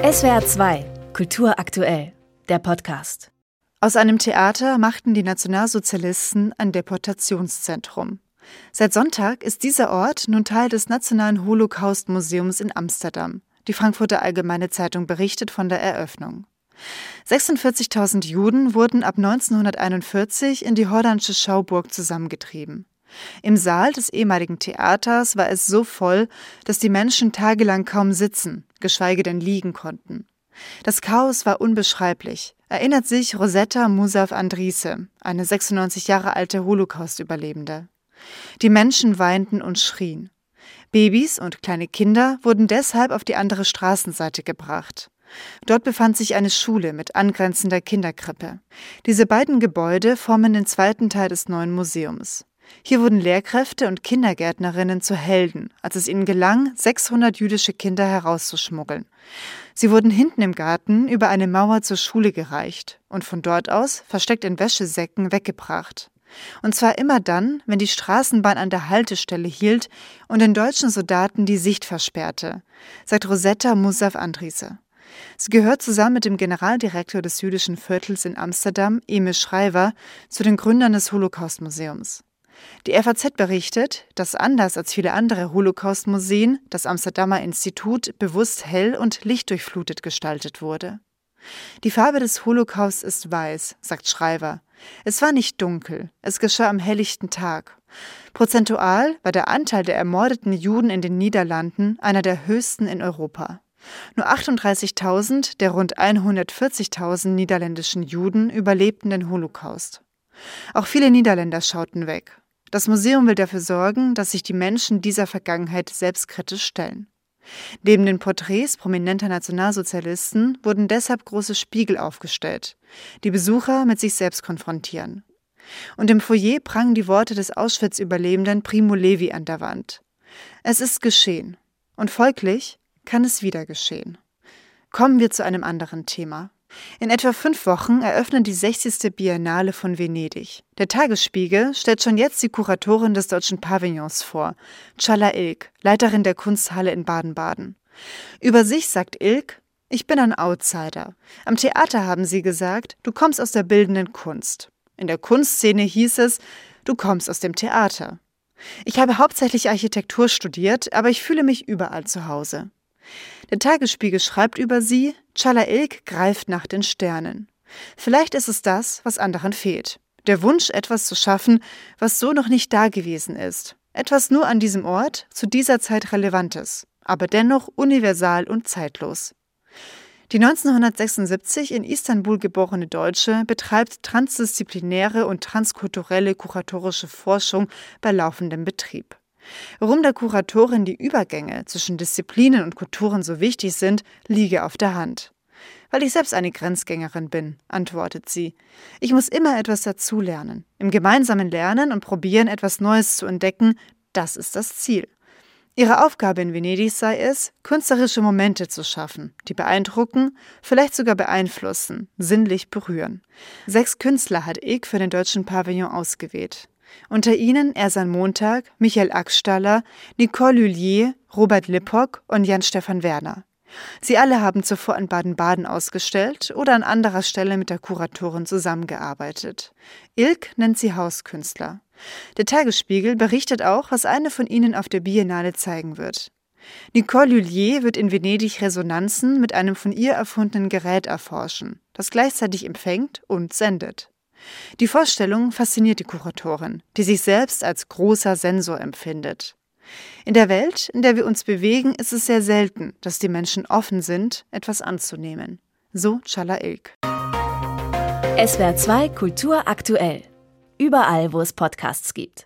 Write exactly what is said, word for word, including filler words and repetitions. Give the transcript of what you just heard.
S W R zwei, Kultur aktuell, der Podcast. Aus einem Theater machten die Nationalsozialisten ein Deportationszentrum. Seit Sonntag ist dieser Ort nun Teil des Nationalen Holocaust-Museums in Amsterdam. Die Frankfurter Allgemeine Zeitung berichtet von der Eröffnung. sechsundvierzigtausend Juden wurden ab neunzehnhunderteinundvierzig in die Hordansche Schauburg zusammengetrieben. Im Saal des ehemaligen Theaters war es so voll, dass die Menschen tagelang kaum sitzen, geschweige denn liegen konnten. Das Chaos war unbeschreiblich, erinnert sich Rosetta Musaf Andrieße, eine sechsundneunzig Jahre alte Holocaust-Überlebende. Die Menschen weinten und schrien. Babys und kleine Kinder wurden deshalb auf die andere Straßenseite gebracht. Dort befand sich eine Schule mit angrenzender Kinderkrippe. Diese beiden Gebäude formen den zweiten Teil des neuen Museums. Hier wurden Lehrkräfte und Kindergärtnerinnen zu Helden, als es ihnen gelang, sechshundert jüdische Kinder herauszuschmuggeln. Sie wurden hinten im Garten über eine Mauer zur Schule gereicht und von dort aus, versteckt in Wäschesäcken, weggebracht. Und zwar immer dann, wenn die Straßenbahn an der Haltestelle hielt und den deutschen Soldaten die Sicht versperrte, sagt Rosetta Musaf Andrieße. Sie gehört zusammen mit dem Generaldirektor des jüdischen Viertels in Amsterdam, Emil Schrijver, zu den Gründern des Holocaust-Museums. Die F A Z berichtet, dass anders als viele andere Holocaust-Museen das Amsterdamer Institut bewusst hell und lichtdurchflutet gestaltet wurde. Die Farbe des Holocaust ist weiß, sagt Schrijver. Es war nicht dunkel, es geschah am helllichten Tag. Prozentual war der Anteil der ermordeten Juden in den Niederlanden einer der höchsten in Europa. Nur achtunddreißigtausend der rund hundertvierzigtausend niederländischen Juden überlebten den Holocaust. Auch viele Niederländer schauten weg. Das Museum will dafür sorgen, dass sich die Menschen dieser Vergangenheit selbstkritisch stellen. Neben den Porträts prominenter Nationalsozialisten wurden deshalb große Spiegel aufgestellt, die Besucher mit sich selbst konfrontieren. Und im Foyer prangen die Worte des Auschwitz-Überlebenden Primo Levi an der Wand. Es ist geschehen. Und folglich kann es wieder geschehen. Kommen wir zu einem anderen Thema. In etwa fünf Wochen eröffnet die sechzigste Biennale von Venedig. Der Tagesspiegel stellt schon jetzt die Kuratorin des deutschen Pavillons vor, Csalla Ilk, Leiterin der Kunsthalle in Baden-Baden. Über sich sagt Ilk: Ich bin ein Outsider. Am Theater haben sie gesagt, du kommst aus der bildenden Kunst. In der Kunstszene hieß es, du kommst aus dem Theater. Ich habe hauptsächlich Architektur studiert, aber ich fühle mich überall zu Hause. Der Tagesspiegel schreibt über sie, Csalla Ilk greift nach den Sternen. Vielleicht ist es das, was anderen fehlt. Der Wunsch, etwas zu schaffen, was so noch nicht da gewesen ist. Etwas nur an diesem Ort, zu dieser Zeit Relevantes, aber dennoch universal und zeitlos. Die neunzehnhundertsechsundsiebzig in Istanbul geborene Deutsche betreibt transdisziplinäre und transkulturelle kuratorische Forschung bei laufendem Betrieb. Warum der Kuratorin die Übergänge zwischen Disziplinen und Kulturen so wichtig sind, liege auf der Hand. Weil ich selbst eine Grenzgängerin bin, antwortet sie. Ich muss immer etwas dazulernen. Im gemeinsamen Lernen und Probieren, etwas Neues zu entdecken, das ist das Ziel. Ihre Aufgabe in Venedig sei es, künstlerische Momente zu schaffen, die beeindrucken, vielleicht sogar beeinflussen, sinnlich berühren. Sechs Künstler hat Ilk für den deutschen Pavillon ausgewählt. Unter ihnen Ersan Montag, Michael Axstaller, Nicole Lhuillier, Robert Lippock und Jan-Stefan Werner. Sie alle haben zuvor in Baden-Baden ausgestellt oder an anderer Stelle mit der Kuratorin zusammengearbeitet. Ilk nennt sie Hauskünstler. Der Tagesspiegel berichtet auch, was eine von ihnen auf der Biennale zeigen wird. Nicole Lhuillier wird in Venedig Resonanzen mit einem von ihr erfundenen Gerät erforschen, das gleichzeitig empfängt und sendet. Die Vorstellung fasziniert die Kuratorin, die sich selbst als großer Sensor empfindet. In der Welt, in der wir uns bewegen, ist es sehr selten, dass die Menschen offen sind, etwas anzunehmen. So Csalla Ilk. S W R zwei Kultur aktuell. Überall, wo es Podcasts gibt.